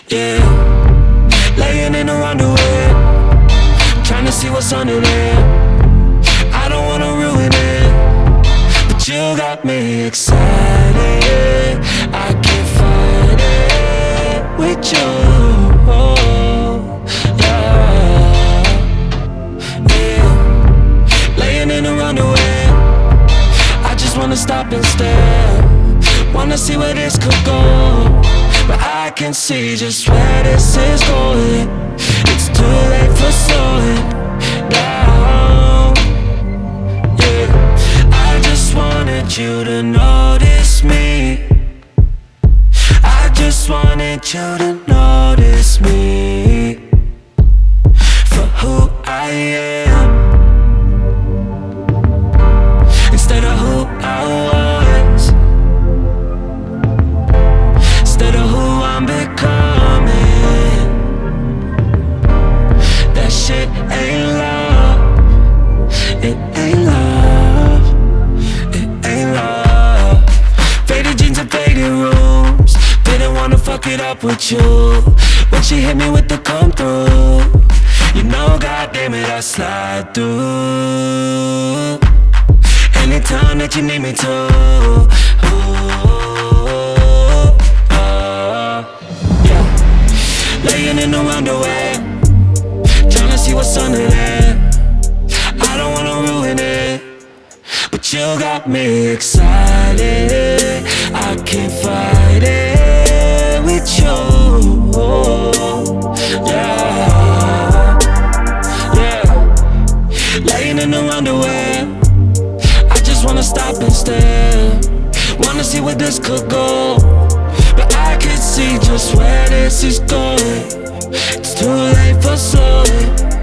Yeah, laying in her underwear, trying to see what's under there. I don't wanna ruin it, but you got me excited. I can't fight it with you. Yeah, yeah. Laying in her underwear, I just wanna stop and stare. Wanna see where this could go, but I can see just where this is going. It's too late for slowing down. Yeah, I just wanted you to notice me. I just wanted you to notice me for who I am, instead of who I was, instead of who I'm becoming. That shit ain't love. It ain't love. It ain't love. Faded jeans and faded rooms. Didn't wanna fuck it up with you. When she hit me with the come through, you know, goddamn it, I slide through anytime that you need me to. Yeah, laying in her underwear, tryna see what's under there. I don't wanna ruin it, but you got me excited. I can't fight it with you. Yeah, yeah. Laying in her underwear, I just wanna stop and stare. Wanna see where this could go, but I can see just where this is going. It's too late for slowing